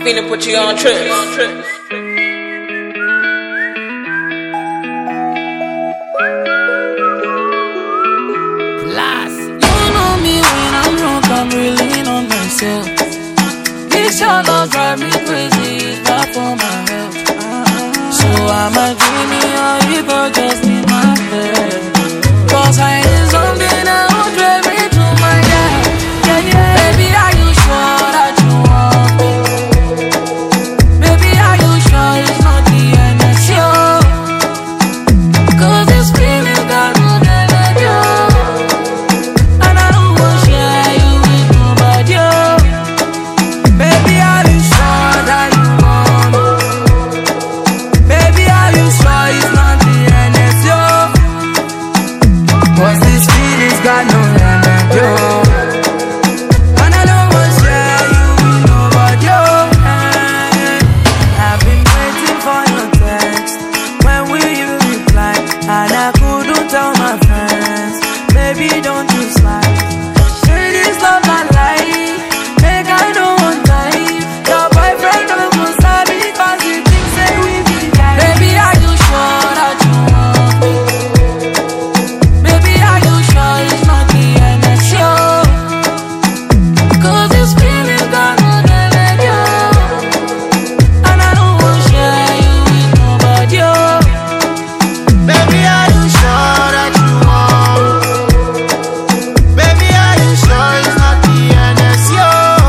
Finna put you on trip. You know me when I'm drunk, I'm really on myself. This your love drive me crazy, it's bad for my health. So I'ma give me all you got, just need my head. Cause I need something that will drive me to my head. Yeah. Baby, are you sure that you want me? Baby, are you sure it's not the end of show? Cause this feeling got no energy. And I don't want to share you with nobody. Baby, are you sure that you want me? Baby, are you sure it's not the end of show? Cause this feeling's got no energy. And I couldn't tell my friends, baby, don't you slide. Say this love not lie, make I know one time. Your boyfriend don't go sabi, cause he thinks say we be guys. Baby, are you sure that you want me? Baby, are you sure it's not the end of show? Cause this feeling got no energy. And I don't want to share you with nobody. Baby, are you sure that you want me? Baby, are you sure it's not the NSO?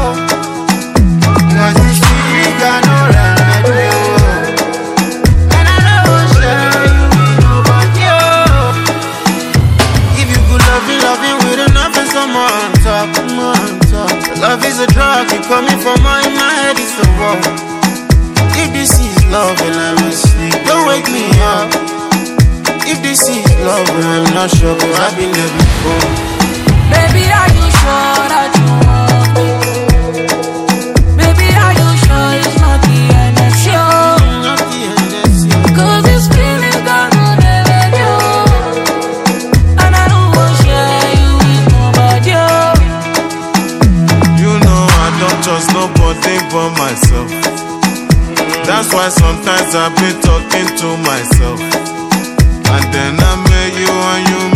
Cause this feeling got no remedy. And I don't want to share you with nobody. If you could love it with enough and some more on top. Love is a drug, it coming from my head, it's the war. If this is love and I'm asleep, don't wake me up. If this is love, I'm not sure, but I've been there before. Baby, are you sure that you want me? Baby, are you sure it's not the end of show? Not the end of show. Cause this feeling got no energy. And I don't want to share you with nobody. You know I don't trust nobody but myself. That's why sometimes I've been talking to myself. And then I met you and you